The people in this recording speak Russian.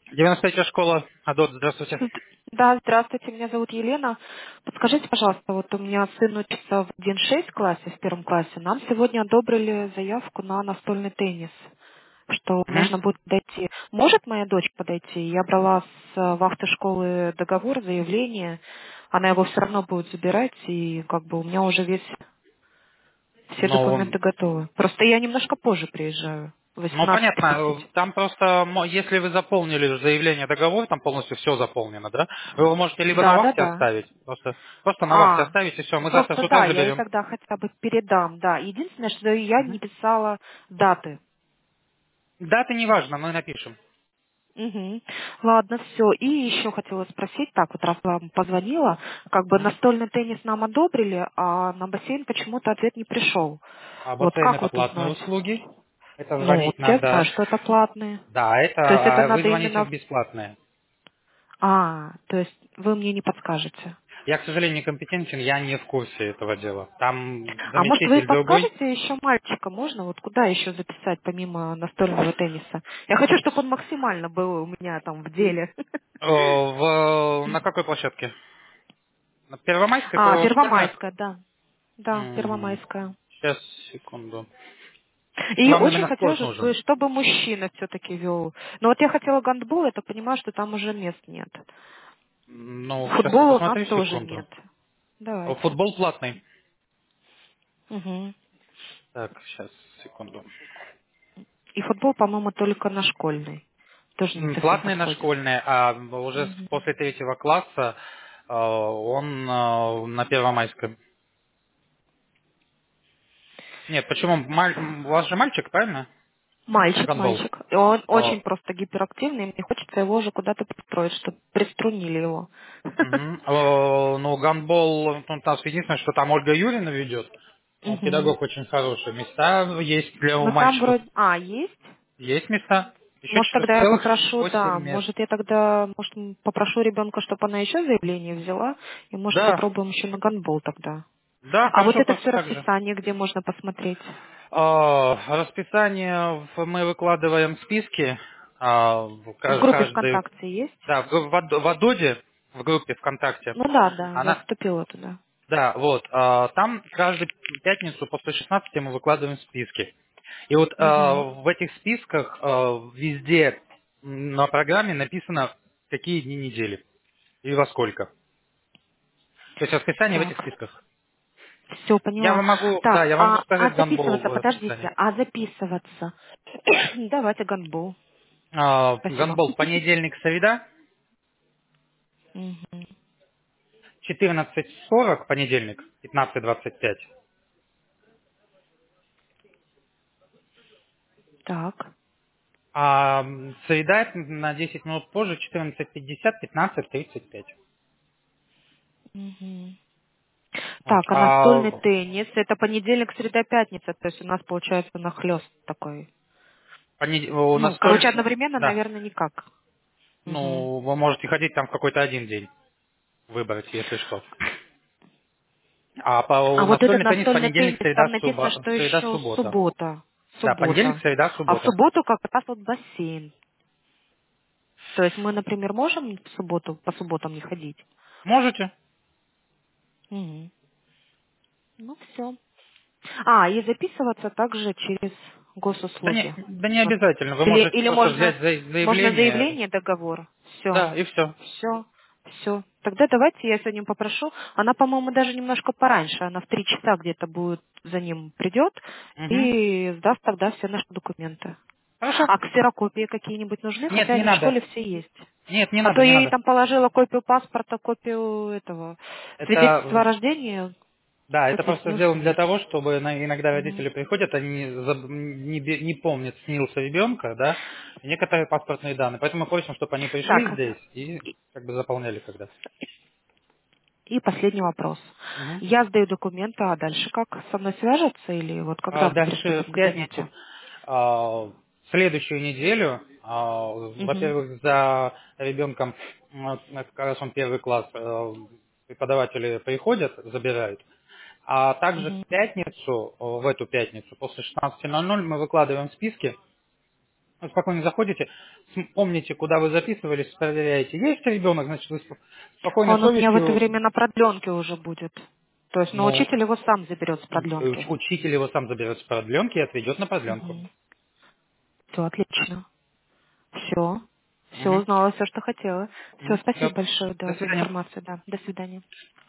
95-я школа. Адот, здравствуйте. Да, здравствуйте, меня зовут Елена. Подскажите, пожалуйста, вот у меня сын учится в 1.6 классе, в первом классе. Нам сегодня одобрили заявку на настольный теннис, что Мгм. можно будет подойти. Может моя дочь подойти? Я брала с вахты школы договор, заявление. Она его все равно будет забирать, и как бы у меня уже все Ну, документы готовы. Просто я немножко позже приезжаю, в ну, 18:30. понятно. Там просто, если вы заполнили заявление, договор, там полностью все заполнено, да? Вы его можете либо на Да, да, вахте да. оставить, просто на вахте А, оставить, и все. Мы завтра с просто утра да, я ей заберем. тогда хотя бы передам, да. Единственное, что я не Мгм. писала даты. Даты не важно, мы напишем. Мгм. Ладно, все. И еще хотела спросить, так вот раз вам позвонила, как бы Мгм. настольный теннис нам одобрили, а на бассейн почему-то ответ не пришел. А Вот бассейн как это вот платные узнать? услуги. Это Ну, вот звонить я знаю, надо. что это платные. Да, То есть это вы надо звоните в именно... бесплатное. То есть вы мне не подскажете. Я, к сожалению, некомпетентен, я не в курсе этого дела. Там А может, вы заместитель другой. подскажете еще мальчика? Можно вот куда еще записать помимо настольного тенниса? Я хочу, чтобы он максимально был у меня там в деле. На какой площадке? На Первомайской, то туда. Первомайская, да. Да, Первомайская. Сейчас, секунду. И Вам очень именно спорт хотелось, нужен. чтобы мужчина все-таки вел. Но вот я хотела гандбол, я так понимаю, что там уже мест нет. Ну, сейчас я Футбола у нас посмотрю, тоже секунду. нет. Давайте. Футбол платный. Мгм. Так, сейчас, секунду. И футбол, по-моему, только на школьный. Тоже не совсем Платный на подходит. школьный, а уже Мгм. после третьего класса он на Первомайском. Нет, почему? У вас же мальчик, правильно? Мальчик, Гандбол. мальчик. И он Э, очень просто гиперактивный, и мне хочется его уже куда-то пристроить, чтобы приструнили его. Мгм. Ну, гандбол, ну, у нас единственное, что там Ольга Юрьевна ведет. Мгм. Педагог очень хороший. Места есть для у Ну там мальчиков. вроде... есть? Есть места. Еще Может, тогда я целых попрошу, 8 да, мест. может, я тогда, может, попрошу ребенка, чтобы она еще заявление взяла, и, может, Да, попробуем еще на гандбол тогда. да, А вот хорошо, это просто все так же. расписание, где можно посмотреть? Расписание мы выкладываем в списки. В группе Каждый, ВКонтакте есть? да, в Адоде, в группе ВКонтакте. Ну да, да, я Она, вступила туда. да, вот. Там каждую пятницу после 16 мы выкладываем списки. И вот Угу. в этих списках везде на программе написано, какие дни недели и во сколько. То есть расписание в этих Так, списках. все, поняла. Так, Я вам могу а сказать гандбол записываться, в подождите, расписании. а записываться? Давайте гандбол. Спасибо. Гандбол понедельник, среда, Мгм. 14:40 понедельник, 15:25. Так. А среда на 10 минут позже, 14:50, 15:35. Мгм. Вот. Так, а настольный теннис, это понедельник, среда, пятница, то есть у нас получается нахлест такой. У Ну, нас короче, только, одновременно, да, наверное, никак. Мгм. ну, вы можете ходить там в какой-то один день, выбрать, если что. А вот этот настольный теннис настольный понедельник, теннис, там написано, что среда, еще суббота. суббота. Да, понедельник, Суббота. среда, А в суббота. субботу как раз вот бассейн. То есть мы, например, можем в субботу, по субботам не ходить? Можете. Мгм. Ну, все. И записываться также через госуслуги. Да не обязательно. Вы можете Или просто взять можно заявление. заявление, договор. Все. Да, и все. Все. Все. Тогда давайте я сегодня попрошу. Она, по-моему, даже немножко пораньше. Она в 3 часа где-то будет за ним придет Угу. и сдаст тогда все наши документы. Хорошо. А ксерокопии какие-нибудь нужны, Нет, хотя не они в надо. школе все есть. Нет, не А то надо, не я ей надо. там положила копию паспорта, копию этого свидетельства о Это, рождении, да, это хоть просто возьму с сделано для ней. того, чтобы иногда Мгм. родители приходят, они не помнят снился ребенка, да, и некоторые паспортные данные. Поэтому мы просим, чтобы они пришли Так, здесь и как бы заполняли когда. и последний вопрос. Мгм. Я сдаю документы, а дальше как? Со мной свяжутся или вот когда Дальше приступим в к пятницу, занятию? в следующую неделю, Мгм. во-первых, за ребенком, как раз он первый класс, преподаватели приходят, забирают, а также Мгм. в пятницу, в эту пятницу, после 16:00 мы выкладываем списки, Вы спокойно заходите, помните, куда вы записывались, проверяете. Есть ребенок, значит, вы спокойной Он у меня в это совестью, время на продленке уже будет. То есть, но ну, учитель его сам заберет с продленки. учитель его сам заберет с продленки и отведет на продленку. Все, отлично. Все. Все Мгм. узнала, все, что хотела. Все, Всё. спасибо большое, До да, за свидания. информацию, да. До свидания.